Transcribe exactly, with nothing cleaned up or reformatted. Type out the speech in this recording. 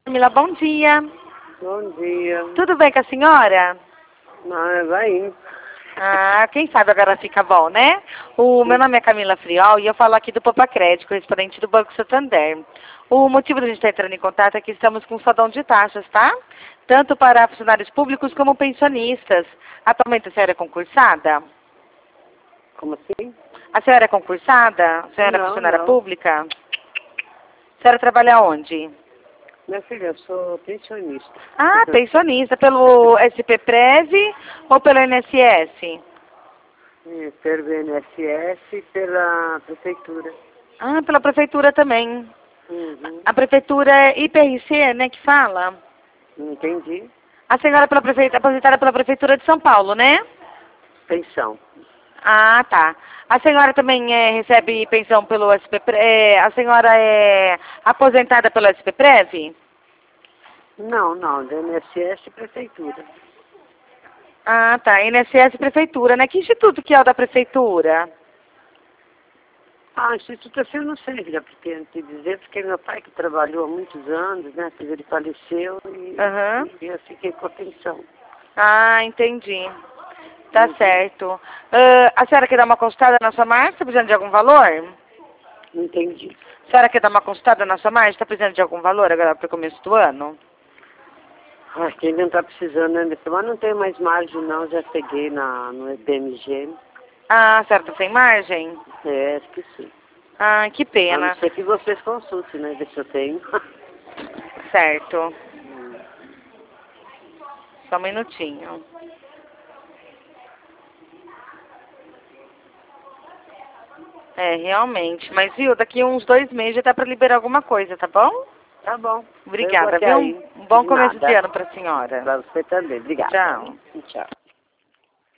Camila, bom dia. Bom dia. Tudo bem com a senhora? Ah, vai indo. Ah, quem sabe agora fica bom, né? O meu nome é Camila Friol e eu falo aqui do Popa Crédito, correspondente do Banco Santander. O motivo da gente estar entrando em contato é que estamos com um saldão de taxas, tá? Tanto para funcionários públicos como pensionistas. Atualmente a senhora é concursada? Como assim? A senhora é concursada? A senhora é Não, funcionária não. pública? A senhora trabalha onde? Minha filha, eu sou pensionista. Ah, pensionista. Pelo S P Prev ou pelo I N S S? E pelo I N S S e pela prefeitura. Ah, pela prefeitura também. Uhum. A prefeitura é I P R C, né, que fala? Entendi. A senhora é pela prefe... aposentada pela prefeitura de São Paulo, né? Pensão. Ah, tá. A senhora também é, recebe pensão pelo S P Prev? É, a senhora é aposentada pelo S P Prev? Não, não, do I N S S e prefeitura. Ah, tá. I N S S prefeitura, né? Que instituto que é o da prefeitura? Ah, Instituto assim eu não sei, filha, porque não te dizer, porque meu pai que trabalhou há muitos anos, né, que ele faleceu e, Aham. e eu fiquei com a pensão. Ah, entendi. Tá Uhum. certo. Ah, a senhora quer dar uma consultada na sua marcha? Está precisando de algum valor? Entendi. A senhora quer dar uma consultada na sua marcha? Está precisando de algum valor agora para o começo do ano? Ah, quem não está precisando, né? Mas não tem mais margem, não. Já peguei na, no E P M G. Ah, a senhora está sem margem? É, esqueci. Ah, que A não pena. ser que vocês consultem, né? Ver se eu tenho. Certo. Só um minutinho. É, realmente. Mas, viu, daqui uns dois meses já dá para liberar alguma coisa, tá bom? Tá bom. Eu vou Obrigada, até viu? aí. Um bom De começo de nada. ano para a senhora. Pra você também. Obrigada. Tchau. Tchau.